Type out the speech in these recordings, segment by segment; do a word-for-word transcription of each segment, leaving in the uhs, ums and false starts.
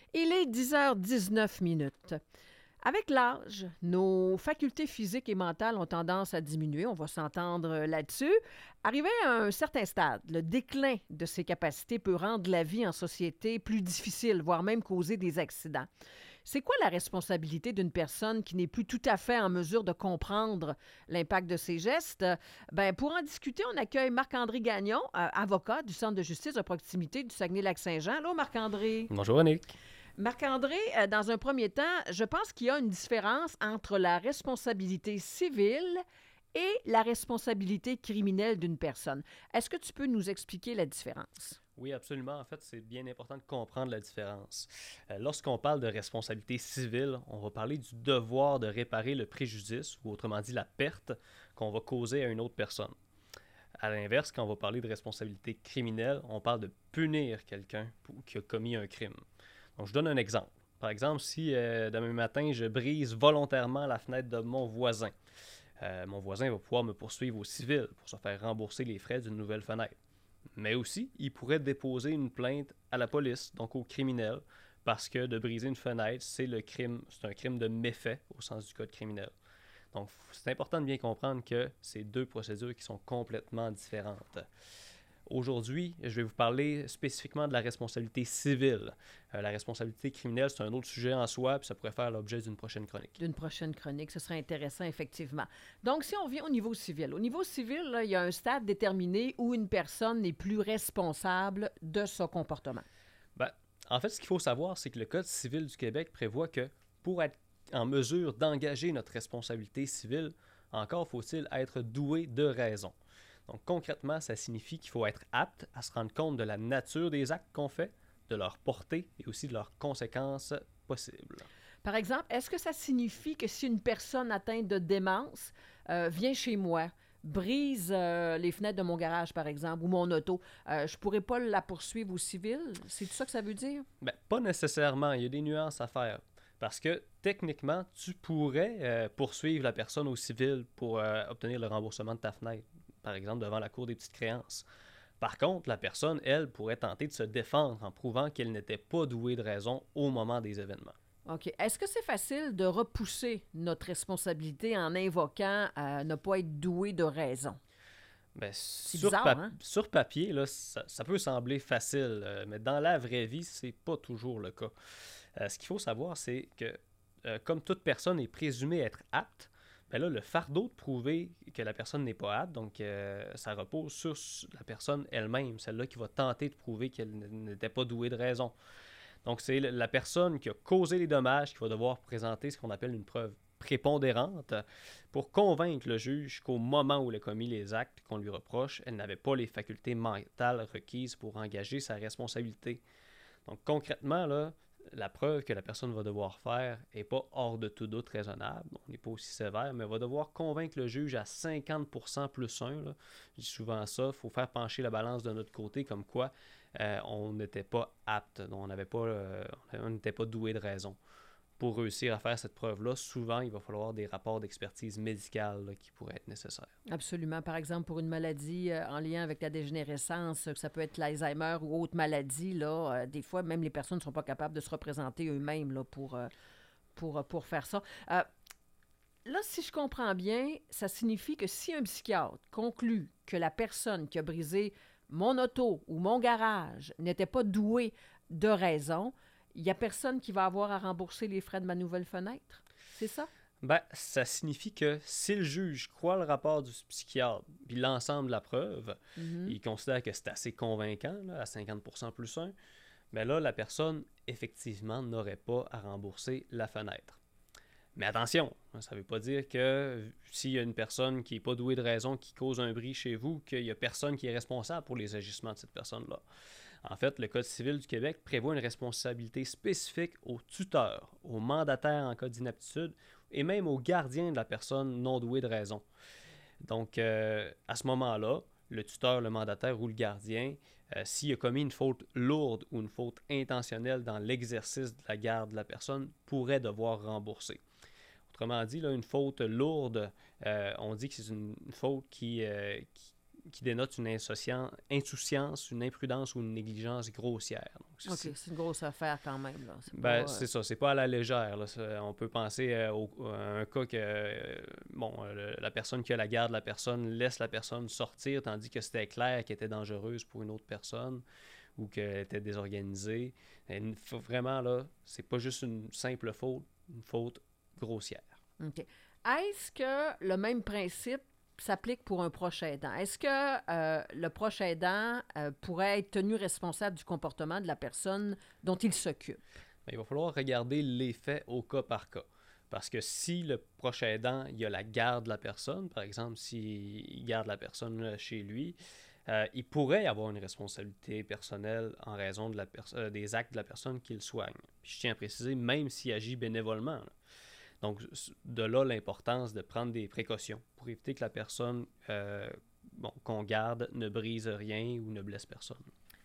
Il est dix heures dix-neuf minutes. Avec l'âge, nos facultés physiques et mentales ont tendance à diminuer, on va s'entendre là-dessus. Arrivé à un certain stade, le déclin de ces capacités peut rendre la vie en société plus difficile, voire même causer des accidents. C'est quoi la responsabilité d'une personne qui n'est plus tout à fait en mesure de comprendre l'impact de ses gestes? Ben, pour en discuter, on accueille Marc-André Gagnon, euh, avocat du Centre de justice de proximité du Saguenay-Lac-Saint-Jean. Allô, Marc-André? Bonjour, Annick. Marc-André, euh, dans un premier temps, je pense qu'il y a une différence entre la responsabilité civile et la responsabilité criminelle d'une personne. Est-ce que tu peux nous expliquer la différence? Oui, absolument. En fait, c'est bien important de comprendre la différence. Euh, lorsqu'on parle de responsabilité civile, on va parler du devoir de réparer le préjudice, ou autrement dit la perte, qu'on va causer à une autre personne. À l'inverse, quand on va parler de responsabilité criminelle, on parle de punir quelqu'un pour- qui a commis un crime. Donc, je donne un exemple. Par exemple, si euh, demain matin, je brise volontairement la fenêtre de mon voisin, euh, mon voisin va pouvoir me poursuivre au civil pour se faire rembourser les frais d'une nouvelle fenêtre. Mais aussi, il pourrait déposer une plainte à la police, donc au criminel, parce que de briser une fenêtre, c'est le crime, c'est un crime de méfait au sens du code criminel. Donc, c'est important de bien comprendre que c'est deux procédures qui sont complètement différentes. Aujourd'hui, je vais vous parler spécifiquement de la responsabilité civile. Euh, la responsabilité criminelle, c'est un autre sujet en soi, puis ça pourrait faire l'objet d'une prochaine chronique. D'une prochaine chronique, ce serait intéressant, effectivement. Donc, si on vient au niveau civil, au niveau civil, là, il y a un stade déterminé où une personne n'est plus responsable de son comportement. Ben, en fait, ce qu'il faut savoir, c'est que le Code civil du Québec prévoit que pour être en mesure d'engager notre responsabilité civile, encore faut-il être doué de raison. Donc concrètement, ça signifie qu'il faut être apte à se rendre compte de la nature des actes qu'on fait, de leur portée et aussi de leurs conséquences possibles. Par exemple, est-ce que ça signifie que si une personne atteinte de démence euh, vient chez moi, brise euh, les fenêtres de mon garage, par exemple, ou mon auto, euh, je ne pourrais pas la poursuivre au civil? C'est tout ça que ça veut dire? Ben, pas nécessairement, il y a des nuances à faire. Parce que techniquement, tu pourrais euh, poursuivre la personne au civil pour euh, obtenir le remboursement de ta fenêtre, par exemple devant la Cour des petites créances. Par contre, la personne, elle, pourrait tenter de se défendre en prouvant qu'elle n'était pas douée de raison au moment des événements. OK. Est-ce que c'est facile de repousser notre responsabilité en invoquant à ne pas être doué de raison? Ben, C'est sur, bizarre, pap- hein? sur papier, là, ça, ça peut sembler facile, euh, mais dans la vraie vie, c'est pas toujours le cas. Euh, ce qu'il faut savoir, c'est que euh, comme toute personne est présumée être apte, ben là, le fardeau de prouver que la personne n'est pas apte, donc euh, ça repose sur la personne elle-même, celle-là qui va tenter de prouver qu'elle n- n'était pas douée de raison. Donc, c'est la personne qui a causé les dommages qui va devoir présenter ce qu'on appelle une preuve prépondérante pour convaincre le juge qu'au moment où elle a commis les actes qu'on lui reproche, elle n'avait pas les facultés mentales requises pour engager sa responsabilité. Donc, concrètement, là, la preuve que la personne va devoir faire n'est pas hors de tout doute raisonnable. On n'est pas aussi sévère, mais va devoir convaincre le juge à cinquante pour cent plus un. Là. Je dis souvent ça, il faut faire pencher la balance de notre côté, comme quoi euh, on n'était pas apte, on n'avait pas, euh, on n'était pas doué de raison. Pour réussir à faire cette preuve-là, souvent, il va falloir des rapports d'expertise médicale là, qui pourraient être nécessaires. Absolument. Par exemple, pour une maladie euh, en lien avec la dégénérescence, euh, ça peut être l'Alzheimer ou autre maladie, là, euh, des fois, même les personnes ne sont pas capables de se représenter eux-mêmes là, pour, euh, pour, euh, pour faire ça. Euh, là, si je comprends bien, ça signifie que si un psychiatre conclut que la personne qui a brisé mon auto ou mon garage n'était pas douée de raison, il n'y a personne qui va avoir à rembourser les frais de ma nouvelle fenêtre. C'est ça? Ben, ça signifie que si le juge croit le rapport du psychiatre puis l'ensemble de la preuve, Mhm. il considère que c'est assez convaincant, là, à cinquante pour cent plus un, mais là, la personne, effectivement, n'aurait pas à rembourser la fenêtre. Mais attention, ça ne veut pas dire que s'il y a une personne qui n'est pas douée de raison, qui cause un bris chez vous, qu'il n'y a personne qui est responsable pour les agissements de cette personne-là. En fait, le Code civil du Québec prévoit une responsabilité spécifique au tuteur, au mandataire en cas d'inaptitude et même au gardien de la personne non douée de raison. Donc, euh, à ce moment-là, le tuteur, le mandataire ou le gardien, euh, s'il a commis une faute lourde ou une faute intentionnelle dans l'exercice de la garde de la personne, pourrait devoir rembourser. Autrement dit, là, une faute lourde, euh, on dit que c'est une, une faute qui, euh, qui, qui dénote une insouciance, insouciance, une imprudence ou une négligence grossière. Donc, OK, c'est, c'est une grosse affaire quand même, là. C'est ben, pas, c'est euh... ça, c'est pas à la légère. Là. On peut penser euh, au, à un cas que euh, bon, euh, la personne qui a la garde, la personne laisse la personne sortir, tandis que c'était clair qu'elle était dangereuse pour une autre personne ou qu'elle était désorganisée. Et vraiment, là, c'est pas juste une simple faute, une faute grossière. OK. Est-ce que le même principe s'applique pour un proche aidant? Est-ce que euh, le proche aidant euh, pourrait être tenu responsable du comportement de la personne dont il s'occupe? Bien, il va falloir regarder les faits au cas par cas. Parce que si le proche aidant, il a la garde de la personne, par exemple, s'il garde la personne chez lui, euh, il pourrait avoir une responsabilité personnelle en raison de la pers- euh, des actes de la personne qu'il soigne. Puis je tiens à préciser, même s'il agit bénévolement. Là. Donc, de là l'importance de prendre des précautions pour éviter que la personne euh, bon, qu'on garde ne brise rien ou ne blesse personne.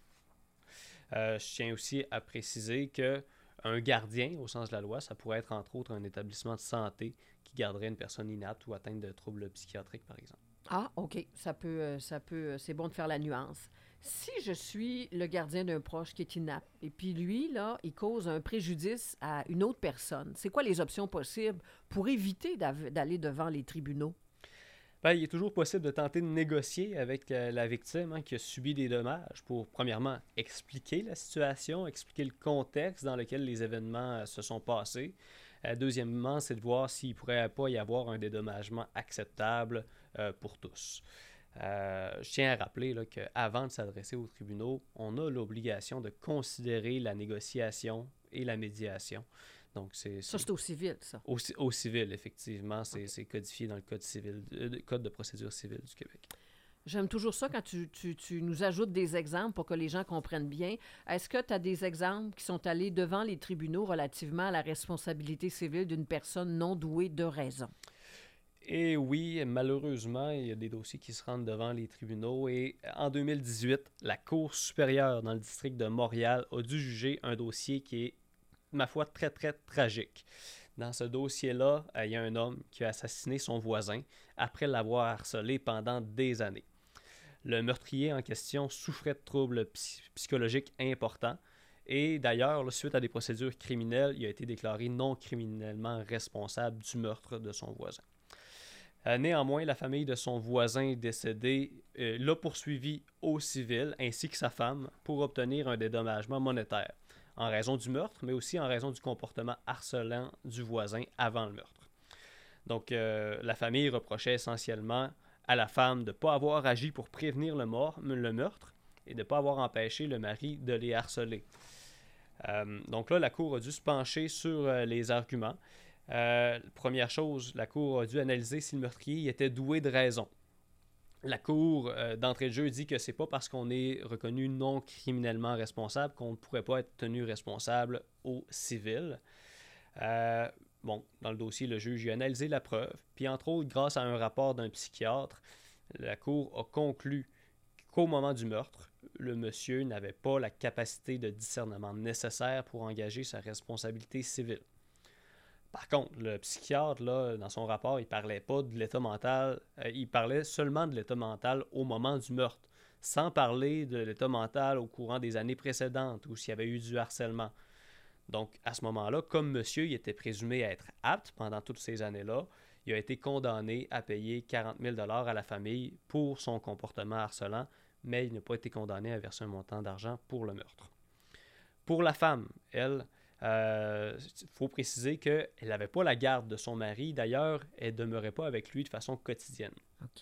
Euh, je tiens aussi à préciser qu'un gardien, au sens de la loi, ça pourrait être entre autres un établissement de santé qui garderait une personne inapte ou atteinte de troubles psychiatriques, par exemple. Ah, OK. Ça peut, ça peut, c'est bon de faire la nuance. Si je suis le gardien d'un proche qui est inapte, et puis lui, là, il cause un préjudice à une autre personne, c'est quoi les options possibles pour éviter d'av- d'aller devant les tribunaux? Ben, il est toujours possible de tenter de négocier avec euh, la victime hein, qui a subi des dommages pour, premièrement, expliquer la situation, expliquer le contexte dans lequel les événements euh, se sont passés. Euh, deuxièmement, c'est de voir s'il ne pourrait pas y avoir un dédommagement acceptable euh, pour tous. Euh, je tiens à rappeler là, qu'avant de s'adresser aux tribunaux, on a l'obligation de considérer la négociation et la médiation. Donc, c'est, Ça, c'est c'est au civil, ça. au, au civil, effectivement. C'est, OK. c'est codifié dans le Code civil, euh, Code de procédure civile du Québec. J'aime toujours ça quand tu, tu, tu nous ajoutes des exemples pour que les gens comprennent bien. Est-ce que tu as des exemples qui sont allés devant les tribunaux relativement à la responsabilité civile d'une personne non douée de raison? Et oui, malheureusement, il y a des dossiers qui se rendent devant les tribunaux et en deux mille dix-huit, la Cour supérieure dans le district de Montréal a dû juger un dossier qui est, ma foi, très, très tragique. Dans ce dossier-là, euh, il y a un homme qui a assassiné son voisin après l'avoir harcelé pendant des années. Le meurtrier en question souffrait de troubles psy- psychologiques importants et d'ailleurs, là, suite à des procédures criminelles, il a été déclaré non criminellement responsable du meurtre de son voisin. Euh, néanmoins, la famille de son voisin décédé euh, l'a poursuivi au civil ainsi que sa femme pour obtenir un dédommagement monétaire en raison du meurtre, mais aussi en raison du comportement harcelant du voisin avant le meurtre. Donc, euh, la famille reprochait essentiellement à la femme de ne pas avoir agi pour prévenir le, mort, le meurtre et de ne pas avoir empêché le mari de les harceler. Euh, donc là, la Cour a dû se pencher sur euh, les arguments. Euh, première chose, la Cour a dû analyser si le meurtrier était doué de raison. La Cour, euh, d'entrée de jeu, dit que c'est pas parce qu'on est reconnu non criminellement responsable qu'on ne pourrait pas être tenu responsable au civil. Euh, bon, dans le dossier, le juge a analysé la preuve, puis entre autres, grâce à un rapport d'un psychiatre, la Cour a conclu qu'au moment du meurtre, le monsieur n'avait pas la capacité de discernement nécessaire pour engager sa responsabilité civile. Par contre, le psychiatre, là, dans son rapport, il parlait pas de l'état mental, euh, il parlait seulement de l'état mental au moment du meurtre, sans parler de l'état mental au courant des années précédentes ou s'il y avait eu du harcèlement. Donc, à ce moment-là, comme monsieur il était présumé être apte pendant toutes ces années-là, il a été condamné à payer quarante mille dollars à la famille pour son comportement harcelant, mais il n'a pas été condamné à verser un montant d'argent pour le meurtre. Pour la femme, elle, il euh, faut préciser qu'elle n'avait pas la garde de son mari. D'ailleurs, elle ne demeurait pas avec lui de façon quotidienne. OK.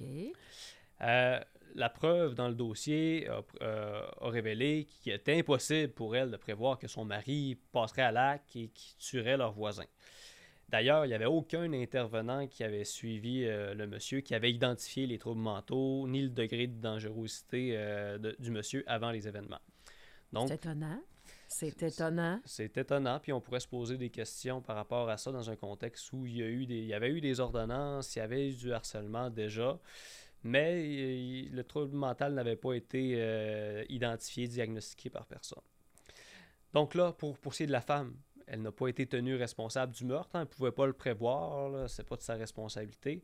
Euh, la preuve dans le dossier a, euh, a révélé qu'il était impossible pour elle de prévoir que son mari passerait à l'acte et qu'il tuerait leur voisin. D'ailleurs, il n'y avait aucun intervenant qui avait suivi euh, le monsieur, qui avait identifié les troubles mentaux, ni le degré de dangerosité euh, de, du monsieur avant les événements. Donc, c'est étonnant. C'est étonnant. C'est étonnant, puis on pourrait se poser des questions par rapport à ça dans un contexte où il y, a eu des, il y avait eu des ordonnances, il y avait eu du harcèlement déjà, mais il, le trouble mental n'avait pas été euh, identifié, diagnostiqué par personne. Donc là, pour, pour ce qui est de la femme, elle n'a pas été tenue responsable du meurtre, hein, elle ne pouvait pas le prévoir, là, c'est pas de sa responsabilité.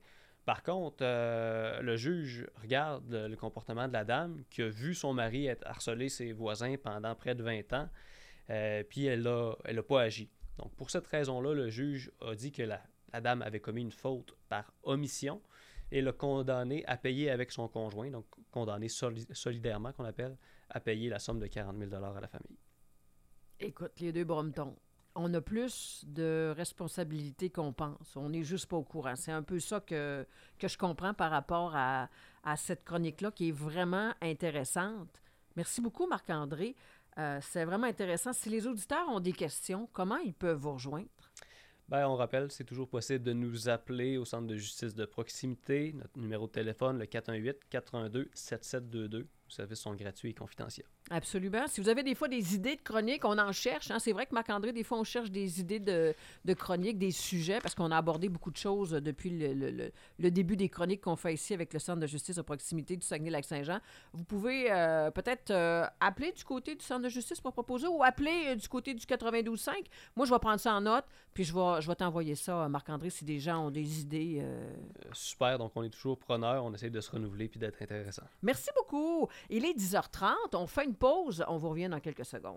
Par contre, euh, le juge regarde le, le comportement de la dame qui a vu son mari être harcelé ses voisins pendant près de vingt ans, euh, puis elle n'a elle a pas agi. Donc, pour cette raison-là, le juge a dit que la, la dame avait commis une faute par omission et l'a condamné à payer avec son conjoint, donc condamné soli- solidairement, qu'on appelle, à payer la somme de quarante mille dollars à la famille. Écoute, les deux brometons, on a plus de responsabilités qu'on pense. On n'est juste pas au courant. C'est un peu ça que, que je comprends par rapport à, à cette chronique-là qui est vraiment intéressante. Merci beaucoup, Marc-André. Euh, c'est vraiment intéressant. Si les auditeurs ont des questions, comment ils peuvent vous rejoindre? Ben, on rappelle, c'est toujours possible de nous appeler au centre de justice de proximité. Notre numéro de téléphone, le quatre un huit, quatre un deux, sept sept deux deux. Les services sont gratuits et confidentiels. Absolument. Si vous avez des fois des idées de chroniques, on en cherche. Hein. C'est vrai que Marc-André, des fois, on cherche des idées de, de chroniques, des sujets, parce qu'on a abordé beaucoup de choses depuis le, le- le- le début des chroniques qu'on fait ici avec le Centre de justice de proximité du Saguenay-Lac-Saint-Jean. Vous pouvez euh, peut-être euh, appeler du côté du Centre de justice pour proposer ou appeler euh, du côté du quatre-vingt-douze cinq. Moi, je vais prendre ça en note, puis je vais, je vais t'envoyer ça, Marc-André, si des gens ont des idées. euh. Euh, super, donc on est toujours preneur, on essaie de se renouveler puis d'être intéressant. Merci beaucoup. Il est dix heures trente. On fait une pause. On vous revient dans quelques secondes.